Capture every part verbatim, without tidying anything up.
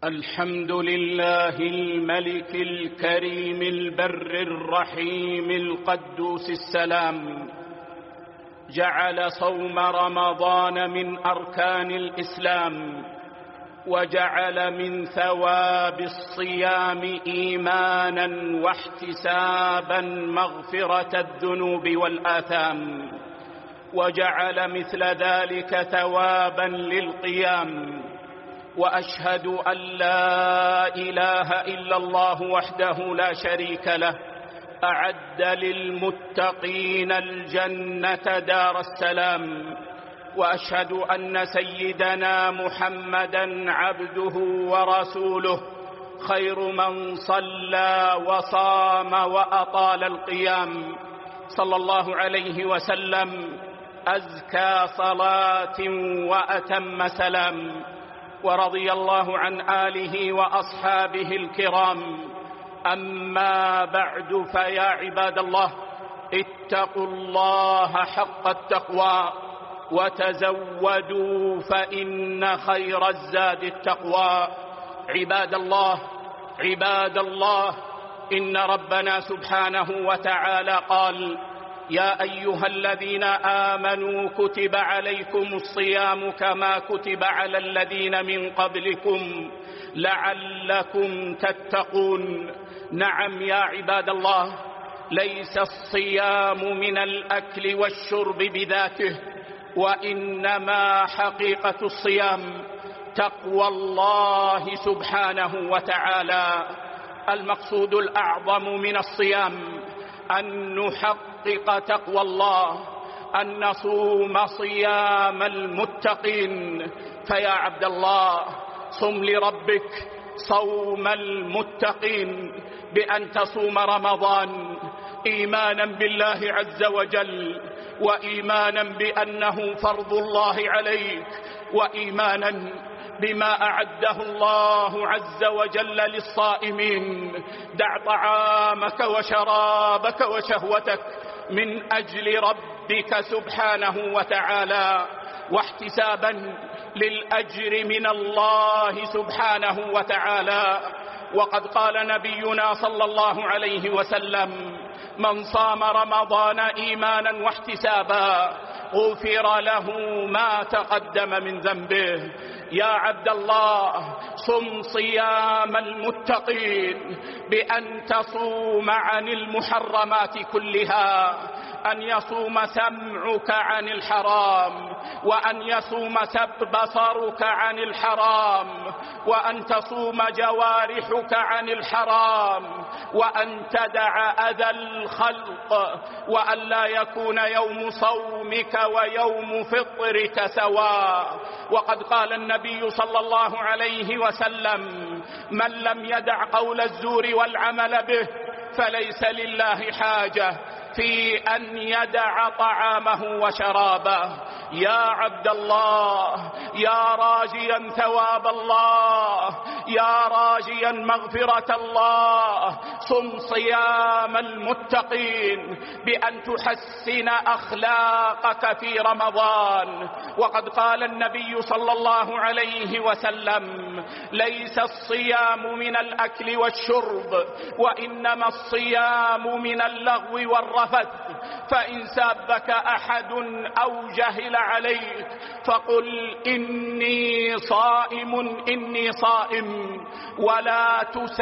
الحمد لله الملك الكريم البر الرحيم القدوس السلام، جعل صوم رمضان من أركان الإسلام، وجعل من ثواب الصيام إيمانا واحتسابا مغفرة الذنوب والآثام، وجعل مثل ذلك ثوابا للقيام. وأشهد أن لا إله إلا الله وحده لا شريك له، أعد للمتقين الجنة دار السلام. وأشهد أن سيدنا محمدا عبده ورسوله، خير من صلى وصام وأطال القيام، صلى الله عليه وسلم أزكى صلاة وأتم سلام. ورضي الله عن آله وأصحابه الكرام. أما بعد، فيا عباد الله، اتقوا الله حق التقوى، وتزودوا فإن خير الزاد التقوى. عباد الله عباد الله إن ربنا سبحانه وتعالى قال: يا أيها الذين آمنوا كتب عليكم الصيام كما كتب على الذين من قبلكم لعلكم تتقون. نعم يا عباد الله، ليس الصيام من الأكل والشرب بذاته، وإنما حقيقة الصيام تقوى الله سبحانه وتعالى. المقصود الأعظم من الصيام أن نحقق تقوى الله، أن نصوم صيام المتقين. فيا عبد الله، صم لربك صوم المتقين بأن تصوم رمضان إيمانا بالله عز وجل، وإيمانا بأنه فرض الله عليك، وإيمانا بما أعده الله عز وجل للصائمين. دع طعامك وشرابك وشهوتك من أجل ربك سبحانه وتعالى، واحتسابا للأجر من الله سبحانه وتعالى. وقد قال نبينا صلى الله عليه وسلم: من صام رمضان إيمانا واحتسابا غفر له ما تقدم من ذنبه. يا عبد الله، صم صيام المتقين بأن تصوم عن المحرمات كلها، أن يصوم سمعك عن الحرام، وأن يصوم بصرك عن الحرام، وأن تصوم جوارحك عن الحرام، وأن تدع أذى الخلق، وأن لا يكون يوم صومك ويوم فطرك سواء. وقد قال النبي صلى الله عليه وسلم: من لم يدع قول الزور والعمل به فليس لله حاجة في أن يدع طعامه وشرابه. يا عبد الله، يا راجيا ثواب الله، يا راجيا مغفرة الله، صم صيام المتقين بأن تحسن أخلاقك في رمضان. وقد قال النبي صلى الله عليه وسلم: ليس الصيام من الأكل والشرب، وإنما الصيام من اللغو والرفث. فإن سابك أحد أو جهل عليك فقل: إني صائم إني صائم، ولا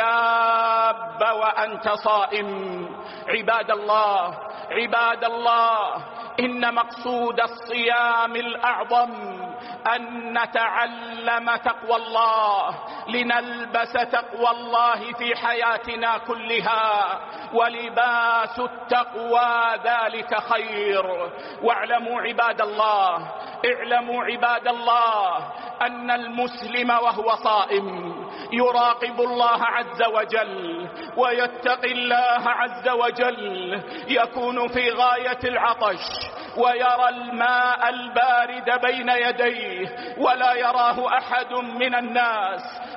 تساب وأنت صائم. عباد الله عباد الله إن مقصود الصيام الأعظم أن نتعلم تقوى الله، لنلبس تقوى الله في حياتنا كلها، ولباس التقوى ذلك خير. واعلموا عباد الله اعلموا عباد الله أن المسلم وهو صائم يراقب الله عز وجل ويتقي الله عز وجل، يكون في غاية العطش ويرى الماء البارد بين يديه ولا يراه أحد من الناس،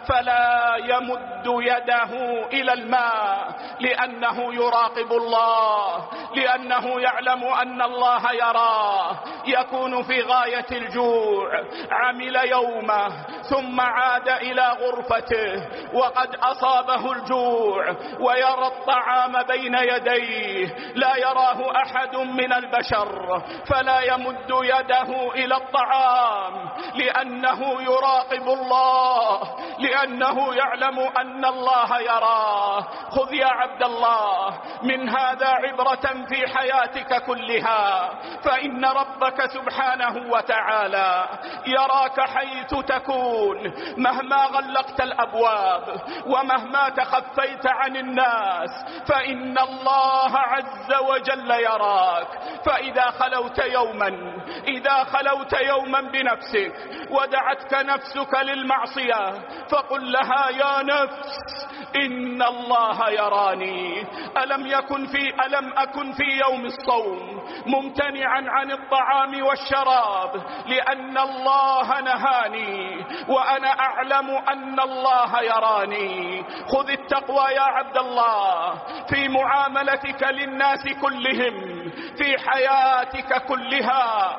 فلا يمد يده إلى الماء لأنه يراقب الله، لأنه يعلم أن الله يراه. يكون في غاية الجوع، عمل يومه ثم عاد إلى غرفته وقد أصابه الجوع ويرى الطعام بين يديه لا يراه أحد من البشر، فلا يمد يده إلى الطعام لأنه يراقب الله، لأنه يعلم أن الله يراه. خذ يا عبد الله من هذا عبرة في حياتك كلها، فإن ربك سبحانه وتعالى يراك حيث تكون، مهما غلقت الأبواب ومهما تخفيت عن الناس فإن الله عز وجل يراك. فإذا خلوت يوما إذا خلوت يوما بنفسك ودعتك نفسك للمعصية فقل لها يا نفس إن الله يراني. ألم يكن في ألم أكن في يوم الصوم ممتنعا عن الطعام والشراب لأن الله نهاني وأنا أعلم أن الله يراني. خذ التقوى يا عبد الله في معاملتك للناس كلهم، في حياتك كلها.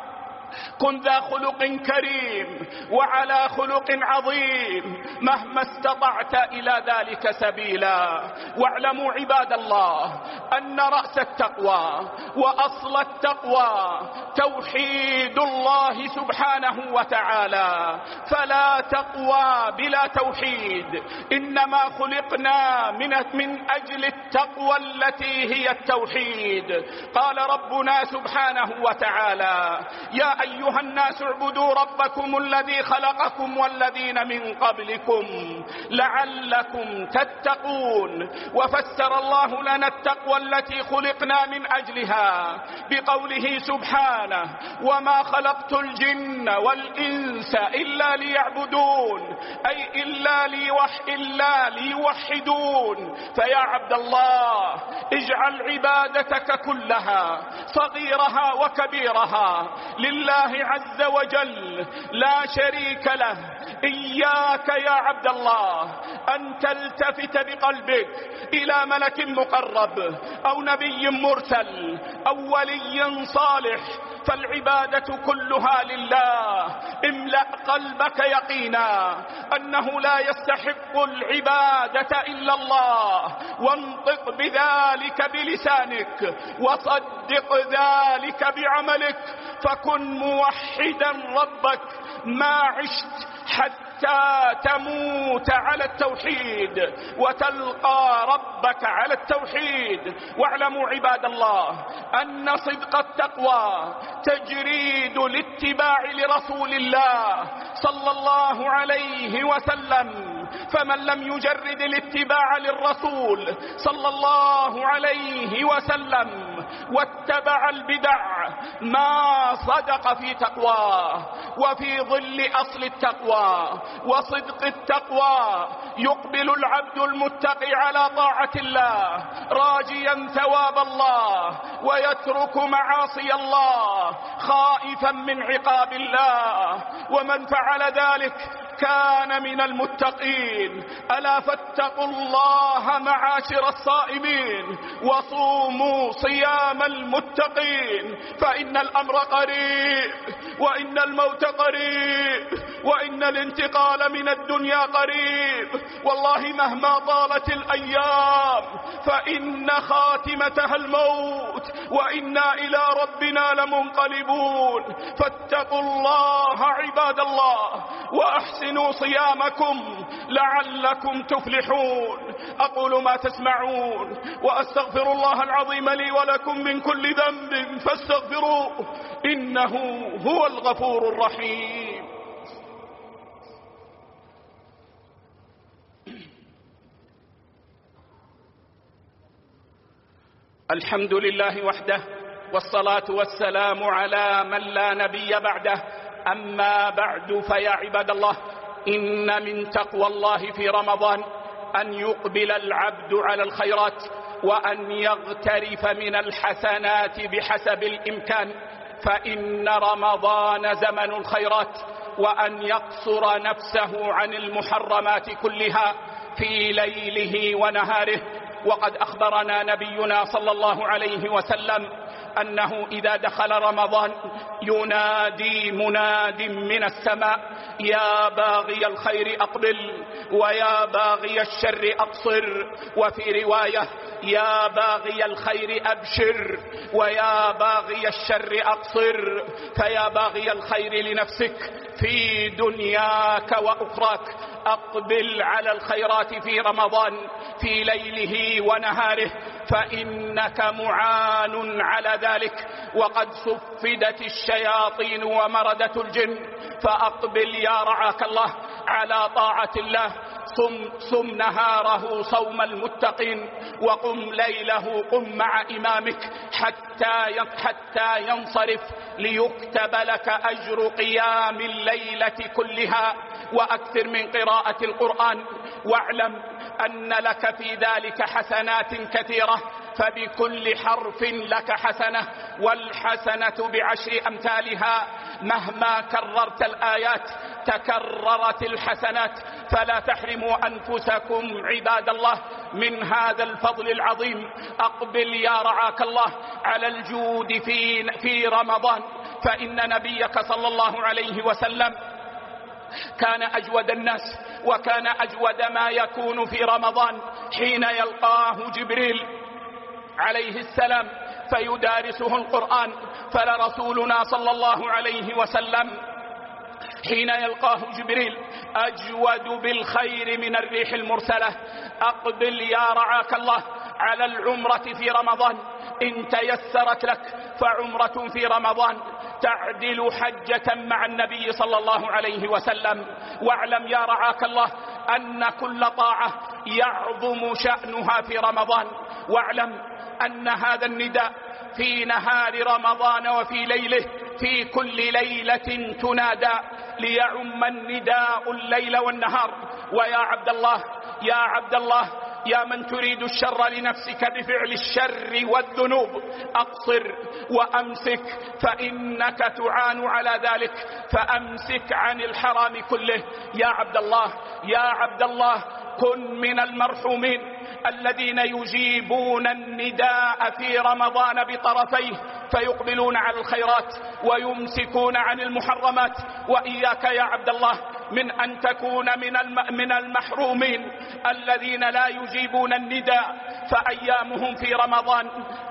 كن ذا خلق كريم وعلى خلق عظيم مهما استطعت إلى ذلك سبيلا. واعلموا عباد الله أن رأس التقوى وأصل التقوى توحيد الله سبحانه وتعالى، فلا تقوى بلا توحيد. إنما خلقنا من, من أجل التقوى التي هي التوحيد. قال ربنا سبحانه وتعالى يا أيها الناس اعبدوا ربكم الذي خلقكم والذين من قبلكم لعلكم تتقون. وفسر الله لنا التقوى التي خلقنا من أجلها بقوله سبحانه وما خلقت الجن والإنس إلا ليعبدون، أي إلا, ليوح إلا ليوحدون. فيا عبد الله اجعل عبادتك كلها صغيرها وكبيرها لله عز وجل لا شريك له. إياك يا عبد الله أن تلتفت بقلبك إلى ملك مقرب أو نبي مرسل أو ولي صالح، فالعبادة كلها لله. املأ قلبك يقينا أنه لا يستحق العبادة إلا الله، وانطق بذلك بلسانك وصدق ذلك بعملك، فكن موحدا ربك ما عشت حتى تموت على التوحيد وتلقى ربك على التوحيد. واعلموا عباد الله أن صدق التقوى تجريد الاتباع لرسول الله صلى الله عليه وسلم. فمن لم يجرد الاتباع للرسول صلى الله عليه وسلم واتبع البدع ما صدق في تقواه. وفي ظل أصل التقوى وصدق التقوى يقبل العبد المتقي على طاعة الله راجيا ثواب الله، ويترك معاصي الله خائفا من عقاب الله. ومن فعل ذلك كان من المتقين. ألا فاتقوا الله معاشر الصائمين وصوموا صيام المتقين، فإن الأمر قريب وإن الموت قريب وإن الانتقال من الدنيا قريب. والله مهما طالت الأيام فإن خاتمتها الموت وإنا إلى ربنا لمنقلبون. فاتقوا الله عباد الله وأحسنوا صيامكم لعلكم تفلحون. أقول ما تسمعون وأستغفر الله العظيم لي ولكم من كل ذنب فاستغفروه إنه هو الغفور الرحيم. الحمد لله وحده والصلاة والسلام على من لا نبي بعده. أما بعد فيا عباد الله إن من تقوى الله في رمضان أن يقبل العبد على الخيرات وأن يغترف من الحسنات بحسب الإمكان، فإن رمضان زمن الخيرات وأن يقصر نفسه عن المحرمات كلها في ليله ونهاره. وقد أخبرنا نبينا صلى الله عليه وسلم أنه إذا دخل رمضان ينادي مناد من السماء: يا باغي الخير أقبل ويا باغي الشر أقصر. وفي رواية: يا باغي الخير أبشر ويا باغي الشر أقصر. فيا باغي الخير لنفسك في دنياك وأخراك، أقبل على الخيرات في رمضان في ليله ونهاره، فإنك معان على ذلك، وقد صفدت الشياطين ومردت الجن. فأقبل يا رعاك الله على طاعة الله، صم, صم نهاره صوم المتقين، وقم ليله قم مع إمامك حتى حتى ينصرف ليكتب لك أجر قيام الليلة كلها. وأكثر من قراءة القرآن، واعلم أن لك في ذلك حسنات كثيرة، فبكل حرف لك حسنة، والحسنة بعشر أمثالها. مهما كررت الآيات تكررت الحسنات، فلا تحرموا أنفسكم عباد الله من هذا الفضل العظيم. أقبل يا رعاك الله على الجود في, في رمضان، فإن نبيك صلى الله عليه وسلم كان أجود الناس، وكان أجود ما يكون في رمضان حين يلقاه جبريل عليه السلام فيدارسه القرآن. فلرسولنا صلى الله عليه وسلم حين يلقاه جبريل أجود بالخير من الريح المرسلة. أقبل يا رعاك الله على العمرة في رمضان إن تيسرت لك، فعمرة في رمضان تعدل حجة مع النبي صلى الله عليه وسلم. واعلم يا رعاك الله أن كل طاعة يعظم شأنها في رمضان. واعلم أن هذا النداء في نهار رمضان وفي ليله، في كل ليلة تنادى، ليعم النداء الليل والنهار. ويا عبد الله يا عبد الله يا من تريد الشر لنفسك بفعل الشر والذنوب، أقصر وأمسك، فإنك تعان على ذلك، فأمسك عن الحرام كله. يا عبد الله يا عبد الله كن من المرحومين الذين يجيبون النداء في رمضان بطرفيه، فيقبلون على الخيرات ويمسكون عن المحرمات. وإياك يا عبد الله من أن تكون من المحرومين الذين لا يجيبون النداء، فأيامهم في رمضان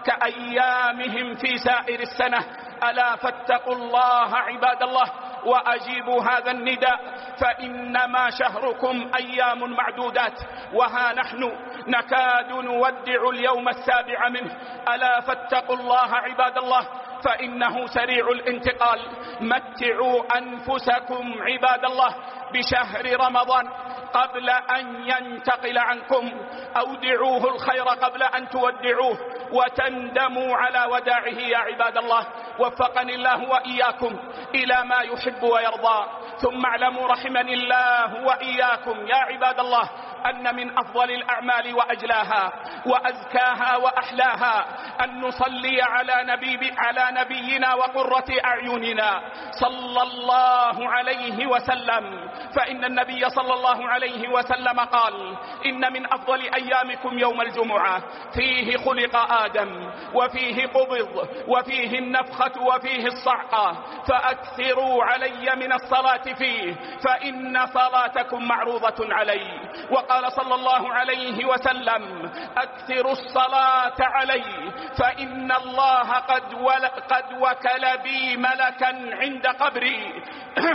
كأيامهم في سائر السنة. ألا فاتقوا الله عباد الله وأجيبوا هذا النداء، فإنما شهركم أيام معدودات، وها نحن نكاد نودع اليوم السابع منه. ألا فاتقوا الله عباد الله فإنه سريع الانتقال. متعوا أنفسكم عباد الله بشهر رمضان قبل أن ينتقل عنكم، أودعوه الخير قبل أن تودعوه وتندموا على وداعه يا عباد الله. وفقني الله وإياكم إلى ما يحب ويرضى. ثم اعلموا رحمني الله وإياكم يا عباد الله أن من أفضل الأعمال وأجلاها وأزكاها وأحلاها أن نصلي على, نبي على نبينا وقرة أعيننا صلى الله عليه وسلم. فإن النبي صلى الله عليه وسلم قال: إن من أفضل أيامكم يوم الجمعة، فيه خلق آدم وفيه قبض وفيه النفخة وفيه الصعقة، فأكثروا علي من الصلاة فيه فإن صلاتكم معروضة علي. وقال صلى الله عليه وسلم: أكثروا الصلاة علي فإن الله قد, قد وكل بي ملكا عند قبري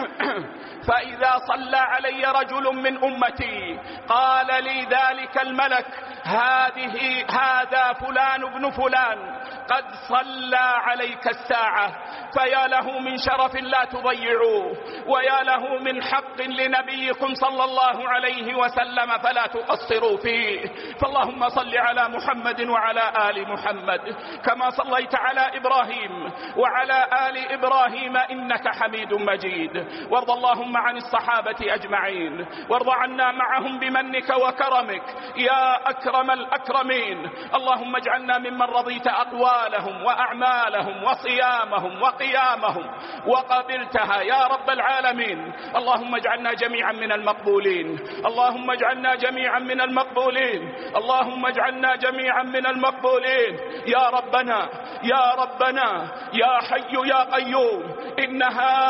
فإذا صلى علي رجل من أمتي قال لي ذلك الملك: هذه هذا فلان ابن فلان قد صلى عليك الساعة، فيا له من شرف لا تضيعوه، ويا له من حق لنبيكم صلى الله عليه وسلم فلا تقصروا فيه. فاللهم صل على محمد وعلى آل محمد كما صليت على إبراهيم وعلى آل إبراهيم إنك حميد مجيد. وارض اللهم عن الصحابة أجمعين، وارض عنا معهم بمنك وكرمك يا أكرم الأكرمين. اللهم اجعلنا ممن رضيت أقوى أقوالهم وأعمالهم وصيامهم وقيامهم وقبلتها يا رب العالمين. اللهم اجعلنا جميعا من المقبولين، اللهم اجعلنا جميعا من المقبولين، اللهم اجعلنا جميعا من المقبولين يا ربنا يا ربنا يا حي يا قيوم. إن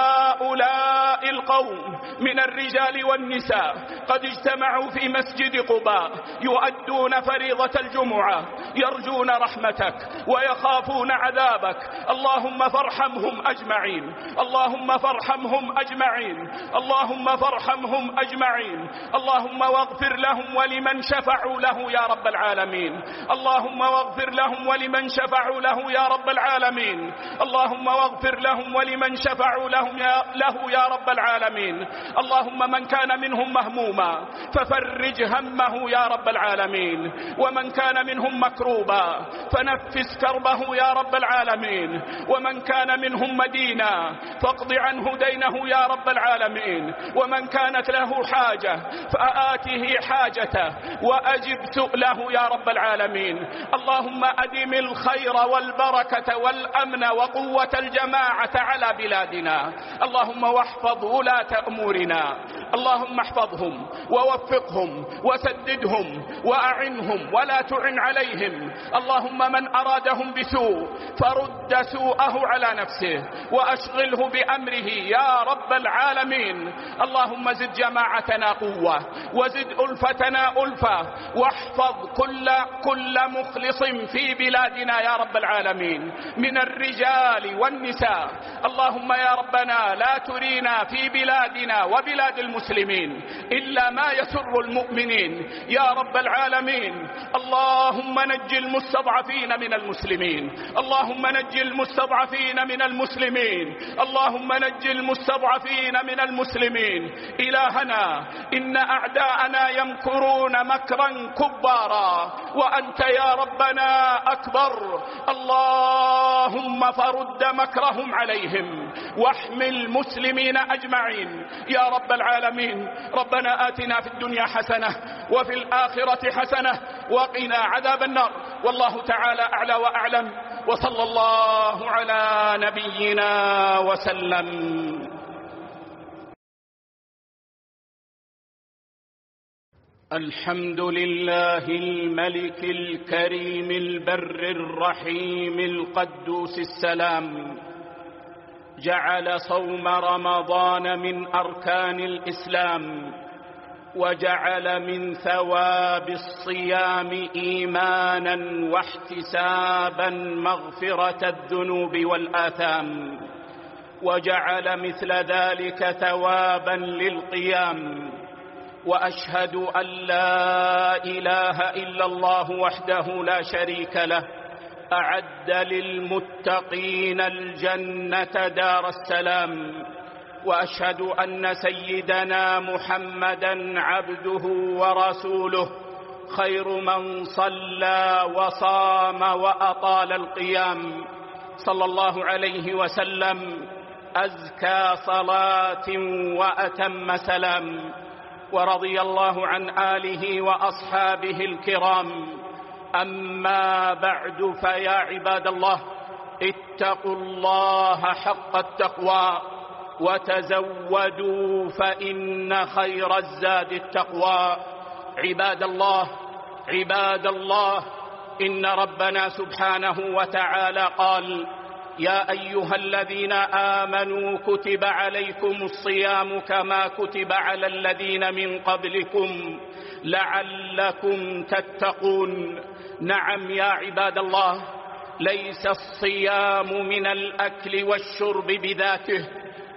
هؤلاء القوم من الرجال والنساء قد اجتمعوا في مسجد قباء يؤدون فريضة الجمعة، يرجون رحمتك ويخافون عذابك. اللهم فارحمهم أجمعين، اللهم فارحمهم أجمعين، اللهم فارحمهم أجمعين. اللهم واغفر لهم ولمن شفعوا له يا رب العالمين، اللهم واغفر لهم ولمن شفعوا له يا رب العالمين، اللهم واغفر لهم ولمن شفعوا لهم يا له يا رب العالمين. اللهم من كان منهم مهموما ففرج همه يا رب العالمين، ومن كان منهم مكروبا فنفس كربه يا رب العالمين، ومن كان منهم مدينا فاقض عنه دينه يا رب العالمين، ومن كانت له حاجة فآته حاجته وأجب سؤله يا رب العالمين. اللهم أدم الخير والبركة والأمن وقوة الجماعة على بلادنا. اللهم واحفظ ولاة أمورنا، اللهم احفظهم ووفقهم وسددهم وأعنهم ولا تعن عليهم. اللهم من أرادهم بسوء فرد سوءه على نفسه وأشغله بأمره يا رب العالمين. اللهم زد جماعتنا قوة وزد ألفتنا ألفة، واحفظ كل كل مخلص في بلادنا يا رب العالمين من الرجال والنساء. اللهم يا ربنا لا ترينا في بلادنا وبلاد المسلمين إلا ما يسر المؤمنين يا رب العالمين. اللهم نج المستضعفين من المسلمين، اللهم نج المستضعفين من المسلمين، اللهم نج المستضعفين من المسلمين. إلهنا إن أعداءنا يمكرون مكرا كبارا وأنت يا ربنا أكبر. اللهم فرد مكرهم عليهم واحمي المسلمين أجمعين يا رب العالمين. ربنا آتنا في الدنيا حسنة وفي الآخرة حسنة وقنا عذاب النار. والله تعالى أعلى وأعلم، وصلى الله على نبينا وسلم. الحمد لله الملك الكريم البر الرحيم القدوس السلام، جعل صوم رمضان من أركان الإسلام، وجعل من ثواب الصيام إيمانا واحتسابا مغفرة الذنوب والآثام، وجعل مثل ذلك ثوابا للقيام. وأشهد أن لا إله إلا الله وحده لا شريك له، أعد للمتقين الجنة دار السلام. وأشهد أن سيدنا محمدا عبده ورسوله، خير من صلى وصام وأطال القيام، صلى الله عليه وسلم أزكى صلاة وأتم سلام. ورضي الله عن آله وأصحابه الكرام. أما بعد، فيا عباد الله، اتقوا الله حق التقوى وتزودوا فإن خير الزاد التقوى. عباد الله عباد الله إن ربنا سبحانه وتعالى قال: يا أيها الذين آمنوا كتب عليكم الصيام كما كتب على الذين من قبلكم لعلكم تتقون. نعم يا عباد الله، ليس الصيام من الأكل والشرب بذاته،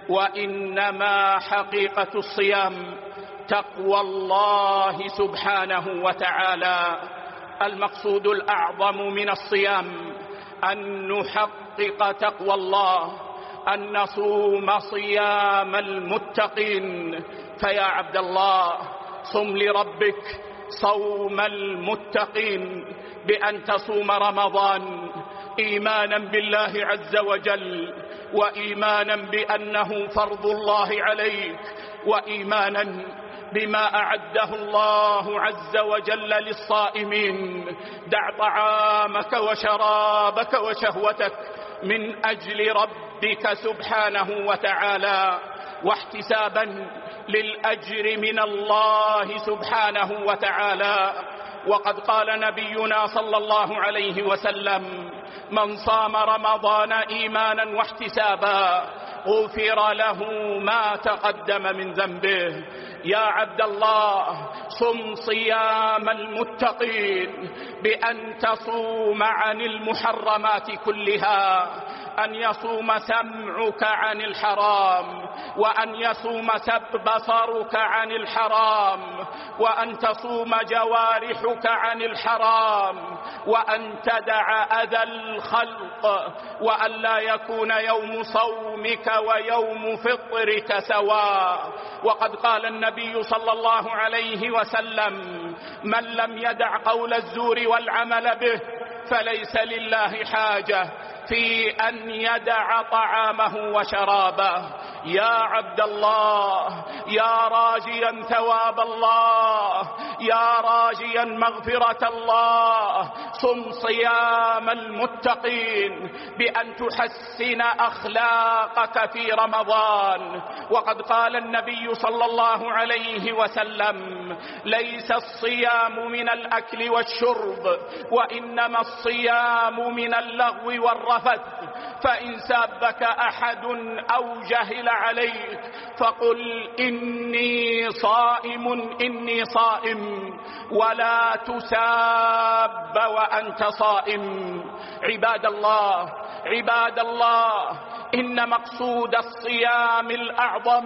وإنما حقيقة الصيام تقوى الله سبحانه وتعالى. المقصود الأعظم من الصيام أن نحقق تقوى الله، أن نصوم صيام المتقين. فيا عبد الله، صم لربك صوم المتقين بأن تصوم رمضان إيمانا بالله عز وجل، وإيمانا بأنه فرض الله عليك، وإيمانا بما أعده الله عز وجل للصائمين. دع طعامك وشرابك وشهوتك من أجل ربك سبحانه وتعالى، واحتسابا للأجر من الله سبحانه وتعالى. وقد قال نبينا صلى الله عليه وسلم: من صام رمضان إيمانا واحتسابا غفر له ما تقدم من ذنبه. يا عبد الله، صم صيام المتقين بأن تصوم عن المحرمات كلها، أن يصوم سمعك عن الحرام، وأن يصوم بصرك عن الحرام، وأن تصوم جوارحك عن الحرام، وأن تدع أذى الخلق، وأن لا يكون يوم صومك ويوم فطرك سواء. وقد قال النبي صلى الله عليه وسلم: من لم يدع قول الزور والعمل به فليس لله حاجة في أن يدع طعامه وشرابه. يا عبد الله، يا راجيا ثواب الله، يا راجيا مغفرة الله، صم صيام المتقين بأن تحسن أخلاقك في رمضان. وقد قال النبي صلى الله عليه وسلم: ليس الصيام من الأكل والشرب، وإنما الصيام من اللغو والرفث. فإن سابك أحد أو جهل عليك فقل: إني صائم إني صائم، ولا تساب وأنت صائم. عباد الله، عباد الله، إن مقصود الصيام الأعظم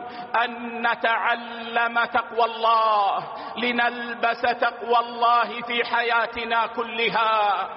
أن نتعلم تقوى الله، لنلبس تقوى الله في حياتنا كلها،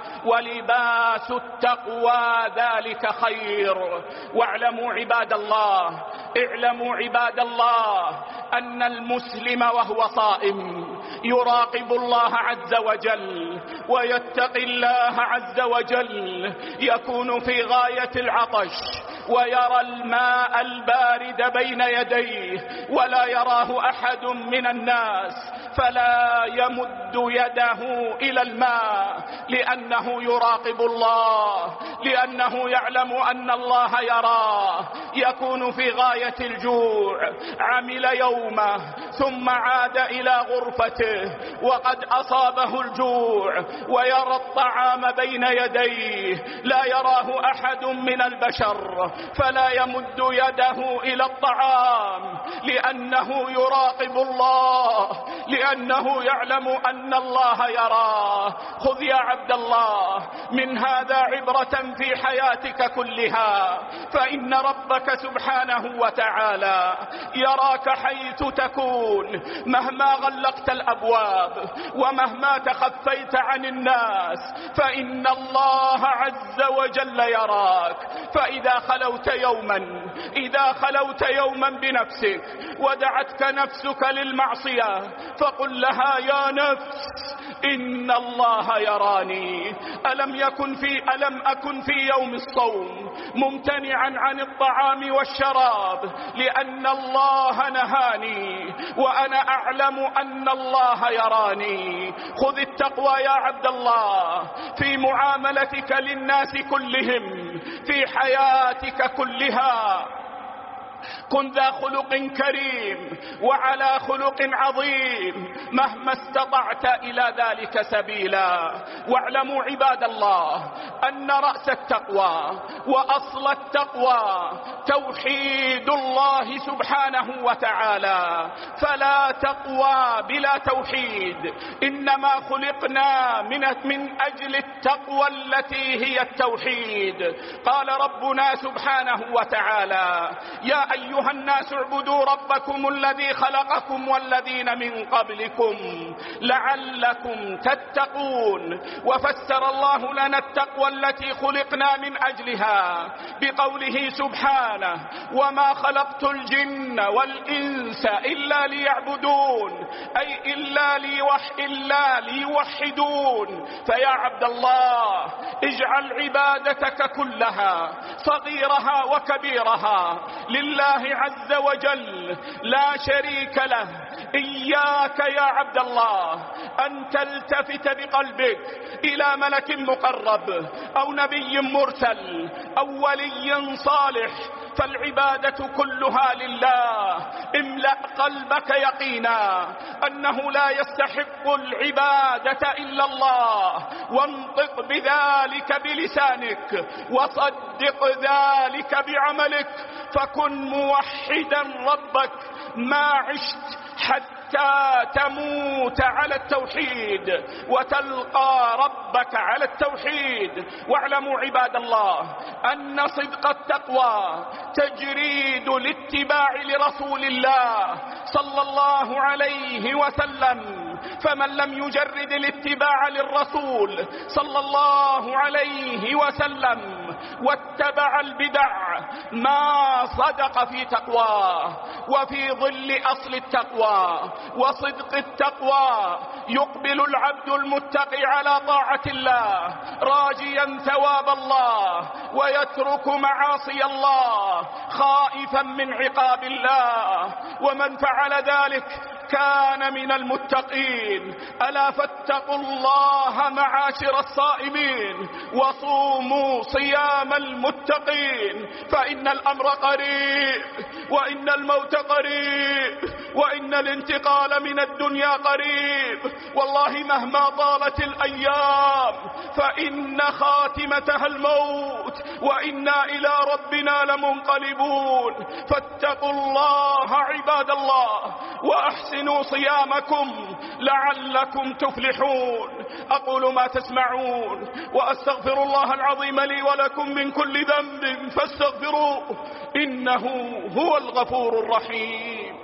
ولباس التقوى ذلك خير. واعلموا عباد الله، اعلموا عباد الله أن المسلم وهو صائم يراقب الله عز وجل ويتقي الله عز وجل، يكون في غاية العطش ويرى الماء البارد بين يديه ولا يراه أحد من الناس، فلا يمد يده إلى الماء لأنه يراقب الله، لأنه يعلم أن الله يراه. يكون في غاية الجوع، عمل يومه ثم عاد إلى غرفته وقد أصابه الجوع، ويرى الطعام بين يديه لا يراه أحد من البشر، فلا يمد يده إلى الطعام لأنه يراقب الله، لأنه يعلم أن الله يراه. خذ يا عبد الله من هذا عبرة في حياتك كلها، فإن ربك سبحانه وتعالى يراك حيث تكون، مهما غلقت الأبواب ومهما تخفيت عن الناس، فإن الله عز وجل يراك. فإذا خلوت يوما إذا خلوت يوما بنفسك ودعتك نفسك للمعصية فقل لها: يا نفس إن الله يراني. ألم يكن في ألم أكن في يوم الصوم ممتنعا عن الطعام والشراب لأن الله نهاني وأنا أعلم أن الله يراني. خذ التقوى يا عبد الله في معاملتك للناس كلهم، في حياتك كلها. كن ذا خلق كريم وعلى خلق عظيم مهما استطعت إلى ذلك سبيلا. واعلموا عباد الله أن رأس التقوى وأصل التقوى توحيد الله سبحانه وتعالى، فلا تقوى بلا توحيد. إنما خلقنا من, من أجل التقوى التي هي التوحيد. قال ربنا سبحانه وتعالى: يا أيها الناس اعبدوا ربكم الذي خلقكم والذين من قبلكم لعلكم تتقون. وفسر الله لنا التقوى التي خلقنا من أجلها بقوله سبحانه: وما خلقت الجن والإنس إلا ليعبدون، أي إلا, ليوح إلا ليوحدون. فيا عبد الله اجعل عبادتك كلها صغيرها وكبيرها لله عز وجل لا شريك له. إياك يا عبد الله أن تلتفت بقلبك إلى ملك مقرب أو نبي مرسل أو ولي صالح، فالعبادة كلها لله. املأ قلبك يقينا أنه لا يستحق العبادة إلا الله، وانطق بذلك بلسانك وصدق ذلك بعملك، فكن موحدا ربك ما عشت حتى تموت على التوحيد وتلقى ربك على التوحيد. واعلموا عباد الله أن صدق التقوى تجريد الاتباع لرسول الله صلى الله عليه وسلم، فمن لم يجرد الاتباع للرسول صلى الله عليه وسلم واتبع البدع ما صدق في تقواه. وفي ظل أصل التقوى وصدق التقوى يقبل العبد المتقي على طاعة الله راجيا ثواب الله، ويترك معاصي الله خائفا من عقاب الله، ومن فعل ذلك كان من المتقين. ألا فاتقوا الله معاشر الصائمين وصوموا صيام المتقين، فإن الأمر قريب، وإن الموت قريب، وإن الانتقال من الدنيا قريب. والله مهما طالت الأيام فإن خاتمتها الموت، وإنا إلى ربنا لمنقلبون. فاتقوا الله عباد الله وأحسنوا صيامكم لعلكم تفلحون. أقول ما تسمعون وأستغفر الله العظيم لي ولكم من كل ذنب فاستغفروه إنه هو الغفور الرحيم.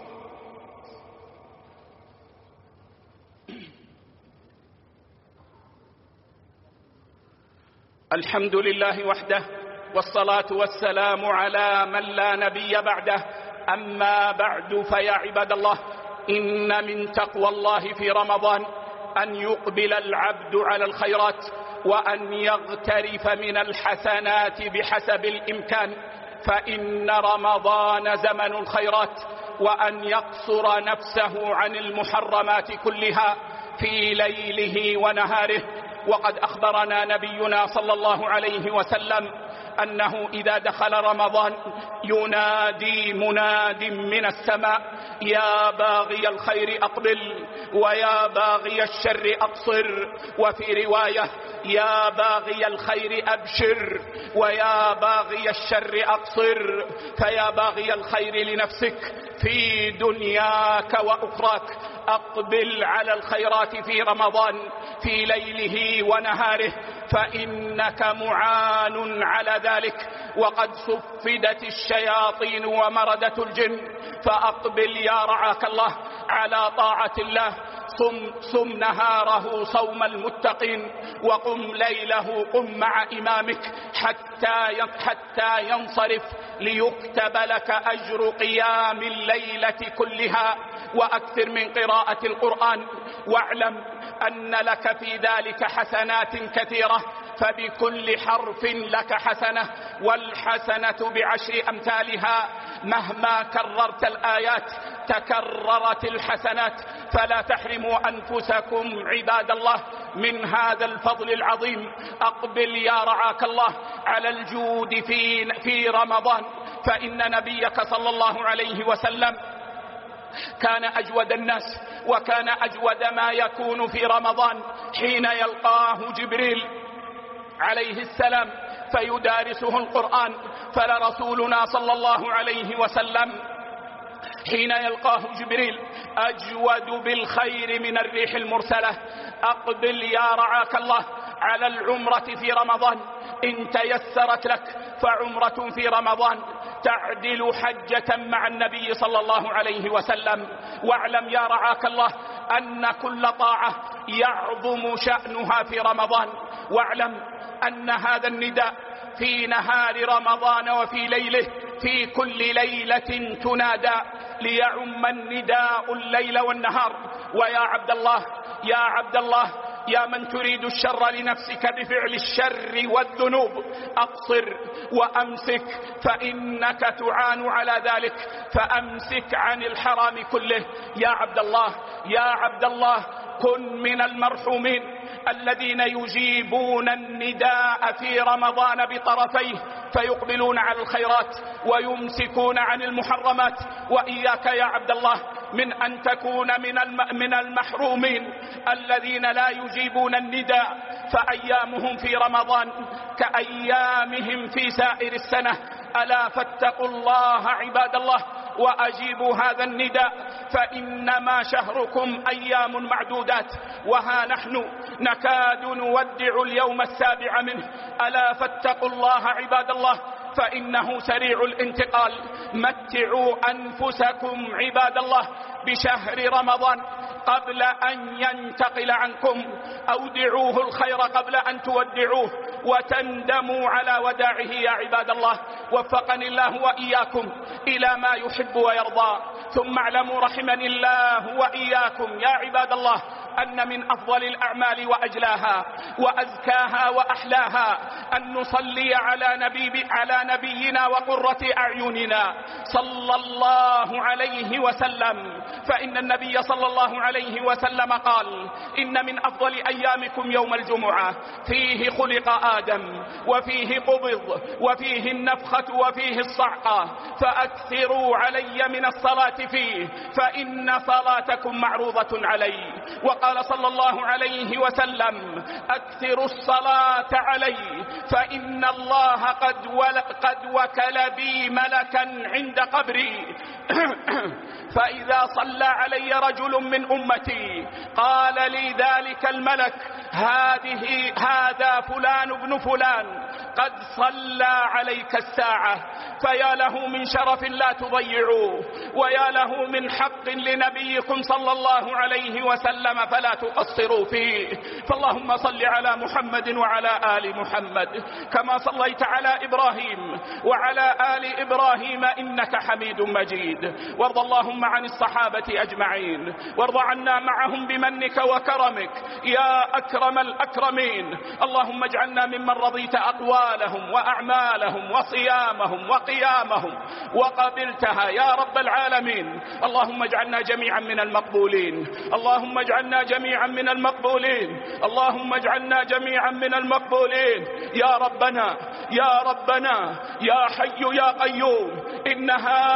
الحمد لله وحده، والصلاة والسلام على من لا نبي بعده. أما بعد، فيا عباد الله، إن من تقوى الله في رمضان أن يقبل العبد على الخيرات وأن يغترف من الحسنات بحسب الإمكان، فإن رمضان زمن الخيرات، وأن يقصر نفسه عن المحرمات كلها في ليله ونهاره. وقد أخبرنا نبينا صلى الله عليه وسلم أنه إذا دخل رمضان ينادي مناد من السماء: يا باغي الخير أقبل ويا باغي الشر أقصر. وفي رواية: يا باغي الخير أبشر ويا باغي الشر أقصر. فيا باغي الخير لنفسك في دنياك وأخراك، أقبل على الخيرات في رمضان في ليله ونهاره، فإنك معان على ذلك، وقد صفدت الشياطين ومردت الجن. فأقبل يا رعاك الله على طاعة الله، صم, صم نهاره صوم المتقين، وقم ليله قم مع إمامك حتى حتى ينصرف ليكتب لك أجر قيام الليلة كلها، وأكثر من قراءة القرآن. واعلم أن لك في ذلك حسنات كثيرة، فبكل حرف لك حسنة، والحسنة بعشر أمثالها. مهما كررت الآيات تكررت الحسنات، فلا تحرموا أنفسكم عباد الله من هذا الفضل العظيم. أقبل يا رعاك الله على الجود في, في رمضان، فإن نبيك صلى الله عليه وسلم كان أجود الناس، وكان أجود ما يكون في رمضان حين يلقاه جبريل عليه السلام فيدارسه القرآن. فلرسولنا صلى الله عليه وسلم حين يلقاه جبريل أجود بالخير من الريح المرسلة. أقبل يا رعاك الله على العمرة في رمضان، إن تيسرت لك فعمرة في رمضان تعدل حجة مع النبي صلى الله عليه وسلم. واعلم يا رعاك الله أن كل طاعة يعظم شأنها في رمضان. واعلم أن هذا النداء في نهار رمضان وفي ليله في كل ليلة تنادى، ليعم النداء الليل والنهار. ويا عبد الله يا عبد الله يا من تريد الشر لنفسك بفعل الشر والذنوب أقصر وأمسك، فإنك تعان على ذلك، فأمسك عن الحرام كله. يا عبد الله يا عبد الله كن من المرحومين الذين يجيبون النداء في رمضان بطرفيه فيقبلون على الخيرات ويمسكون عن المحرمات. وإياك يا عبد الله من أن تكون من المحرومين الذين لا يجيبون النداء، فأيامهم في رمضان كأيامهم في سائر السنة. ألا فاتقوا الله عباد الله وأجيبوا هذا النداء، فإنما شهركم أيام معدودات، وها نحن نكاد نودع اليوم السابع منه. ألا فاتقوا الله عباد الله فإنه سريع الانتقال. متعوا أنفسكم عباد الله بشهر رمضان قبل أن ينتقل عنكم، أودعوه الخير قبل أن تودعوه وتندموا على وداعه يا عباد الله. وفقني الله وإياكم إلى ما يحب ويرضى. ثم اعلموا رحمني الله وإياكم يا عباد الله أن من أفضل الأعمال وأجلاها وأزكاها وأحلاها أن نصلي على نبي على نبينا وقرة أعيننا صلى الله عليه وسلم. فإن النبي صلى الله عليه وسلم قال: إن من أفضل أيامكم يوم الجمعة، فيه خلق آدم وفيه قبض وفيه النفخة وفيه الصعقة، فأكثروا علي من الصلاة فيه فإن صلاتكم معروضة علي. وقال صلى الله عليه وسلم: أكثروا الصلاة علي فإن الله قد, قد وكل بي ملكا عند قبري فإذا صلى علي رجل من أمتي قال لي ذلك الملك: هذه هذا فلان ابن فلان قد صلى عليك الساعة. فيا له من شرف لا تضيعوه، ويا له من حق لنبيكم صلى الله عليه وسلم فلا تقصروا فيه. فاللهم صل على محمد وعلى آل محمد كما صليت على إبراهيم وعلى آل إبراهيم إنك حميد مجيد. وارض اللهم عن الصحابة أجمعين، وارض عنا معهم بمنك وكرمك يا أكرم الأكرمين. اللهم اجعلنا ممن رضيت أقوالهم وأعمالهم وصيامهم وقيامهم وقبلتها يا رب العالمين. اللهم اجعلنا جميعا من المقبولين، اللهم اجعلنا جميعا من المقبولين، اللهم اجعلنا جميعا من المقبولين يا ربنا يا ربنا يا حي يا قيوم. إن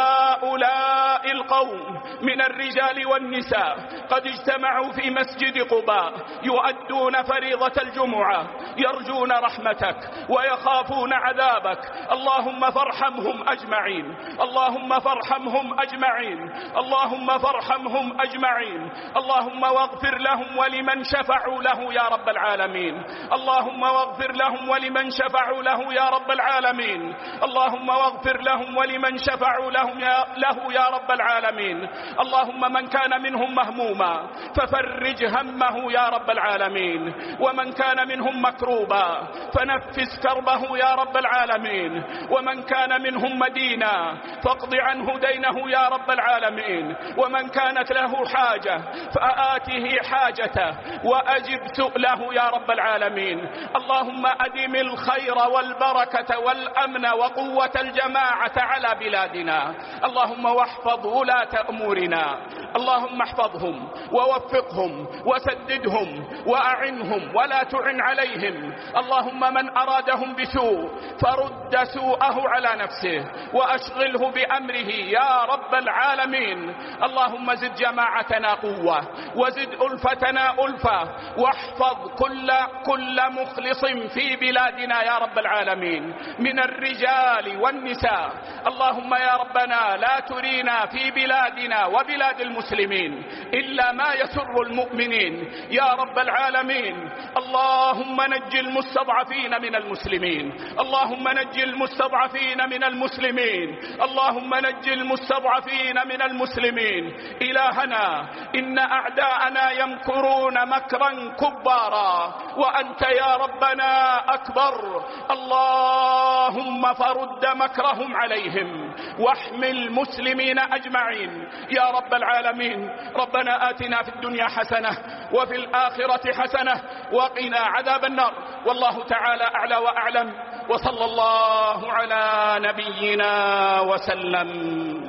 هؤلاء القوم من الرجال والنساء قد اجتمعوا في مسجد قباء يؤدون فريضة الجمعة، يرجون رحمتك ويخافون عذابك. اللهم فارحمهم أجمعين، اللهم فارحمهم أجمعين، اللهم فارحمهم أجمعين. اللهم واغفر لهم ولمن شفعوا له يا رب العالمين، اللهم واغفر لهم ولمن شفعوا له يا رب العالمين، اللهم واغفر لهم ولمن شفعوا لهم يا له يا رب العالمين. اللهم من كان منهم مهموما ففرج همه يا رب العالمين، ومن كان منهم مكروبا فنفس كربه يا رب العالمين، ومن كان منهم مدينا فاقض عنه دينه يا رب العالمين، ومن كانت له حاجة فآته حاجته وأجب سؤله يا رب العالمين. اللهم أدم الخير والبركة والأمن وقوة الجماعة على بلادنا. اللهم واحفظ ولاة أمورنا، اللهم احفظهم ووفقهم وسددهم وأعنهم ولا تعن عليهم. اللهم من أرادهم بسوء فرد سوءه على نفسه وأشغله بأمره يا رب العالمين. اللهم زد جماعتنا قوة وزد ألفتنا ألفة، واحفظ كل كل مخلص في بلادنا يا رب العالمين من الرجال والنساء. اللهم يا ربنا لا ترينا في بلادنا وبلاد المسلمين إلا ما يسر المؤمنين يا رب العالمين. اللهم نجي المستضعفين من المسلمين، اللهم نجي المستضعفين من المسلمين، اللهم نجي المستضعفين من المسلمين. إلهنا إن أعداءنا يمكرون مكرا كبارا وأنت يا ربنا أكبر. اللهم فرد مكرهم عليهم واحمي المسلمين أجمعين يا رب العالمين. ربنا ربنا آتنا في الدنيا حسنة وفي الآخرة حسنة وقنا عذاب النار. والله تعالى أعلى وأعلم، وصلى الله على نبينا وسلم.